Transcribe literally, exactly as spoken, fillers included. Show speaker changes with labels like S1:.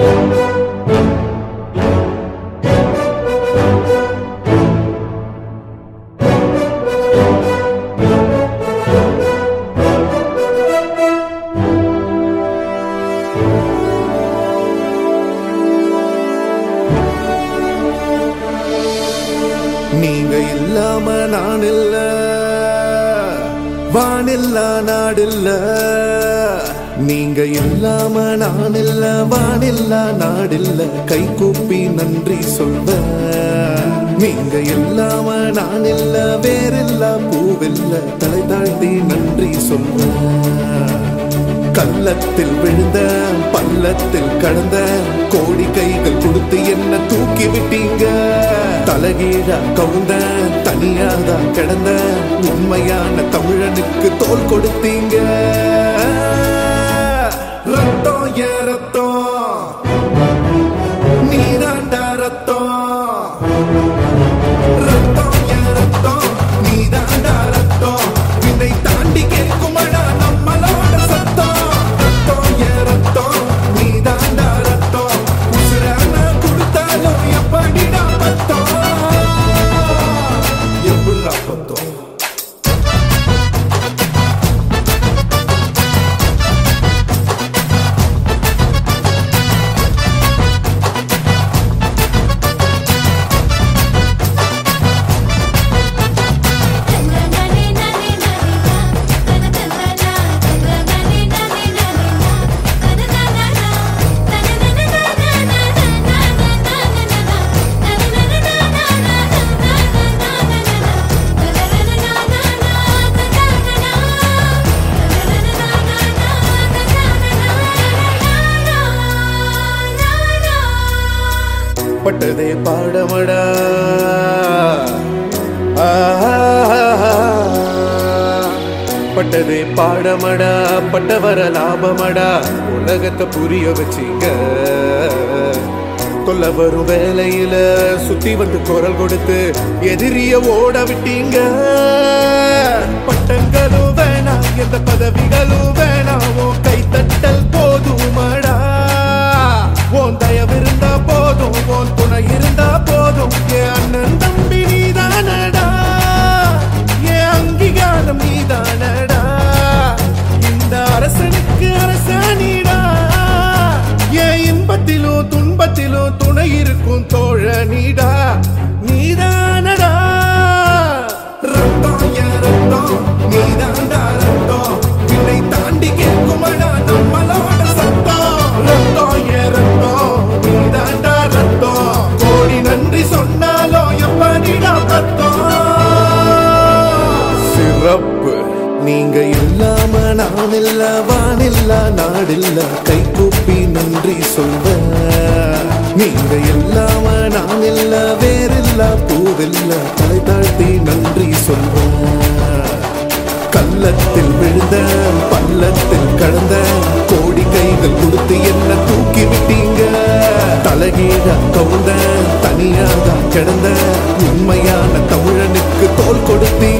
S1: நீங்க இல்லாம நான் இல்ல, வானில்லா நாடில்ல. நீங்க இல்லாம நான் இல்ல, வானில்லா நாடில்ல. கை கூப்பி நன்றி சொல்வ. நீங்க இல்லாம நான் இல்ல, வேறில்ல பூவில்ல. தலை தாழ்த்தி நன்றி சொல்வ. கள்ளத்தில் விழுந்த பள்ளத்தில் கடந்த கோடி கைகள் கொடுத்து என்ன தூக்கி விட்டீங்க. தலகீழா கவுந்த தனியாதான் கிடந்த உண்மையான தமிழனுக்கு தோல் கொடுத்தீங்க. ரத்தம் ஏ ரத்தம், நீதாண்டா ரத்தம். ரத்தம் ஏ ரத்தம், நீதாண்டா ரத்தம். வினை தாண்டி கேட்குமடா நம்மளோட சத்தம். ரத்தம் ஏ ரத்தம், நீதாண்டா ரத்தம். உசுரான கொடுத்தாலும் எப்படிடா பத்தம், எப்படிடா பத்தம். பட்டதே பாடமடா, பட்டதே பாடமடா. பட்டவர லாபமடா, உலகத்தை புரிய வச்சிங்க. கொல்ல வரும் வேலையில சுத்தி வந்து குரல் கொடுத்து எதிரிய ஓட விட்டீங்க. பட்டங்களும் வேணாம், எந்த பதவிகளும் வேணாம். உன் கைத்தட்டல் போதுமடா. உன் தயவிருந்தா போதும், உன் துணை இருந்தா போதும். என் அண்ணன் தம்பி நீதானடா, என் அங்கீகாரம் நீதானடா. இந்த அரசனுக்கு அரசாணிடா. என் இன்பத்திலும் துன்பத்திலும் துணை இருக்கும் தோழனிடா. நீதானடா ரத்தம் ஏ ரத்தம், நீதாண்டா ரத்தம். வினை தாண்டி கேட்குமடா நம்மளோட சத்தம். ரத்தம் ஏ ரத்தம், நீதாண்டா ரத்தம். கோடி நன்றி சொன்னாலும் எப்படிடா பத்தம். சிறப்பு நீங்க இல்லாம நான் இல்ல, வானில்ல நாடில்ல. கை கூப்பி நன்றி சொல்வ. நீங்க இல்லாம நான் இல்ல, வேறில்ல பூவில்ல. தலை தாழ்த்தி நன்றி சொல்வ. கள்ளத்தில் விழுந்த பள்ளத்தில் கடந்த கோடி கைகள் கொடுத்து என்ன தூக்கி விட்டீங்க. தலகீழா கவுந்த தனியாதான் கிடந்த உண்மையான தமிழனுக்கு தோல் கொடுத்தீங்க.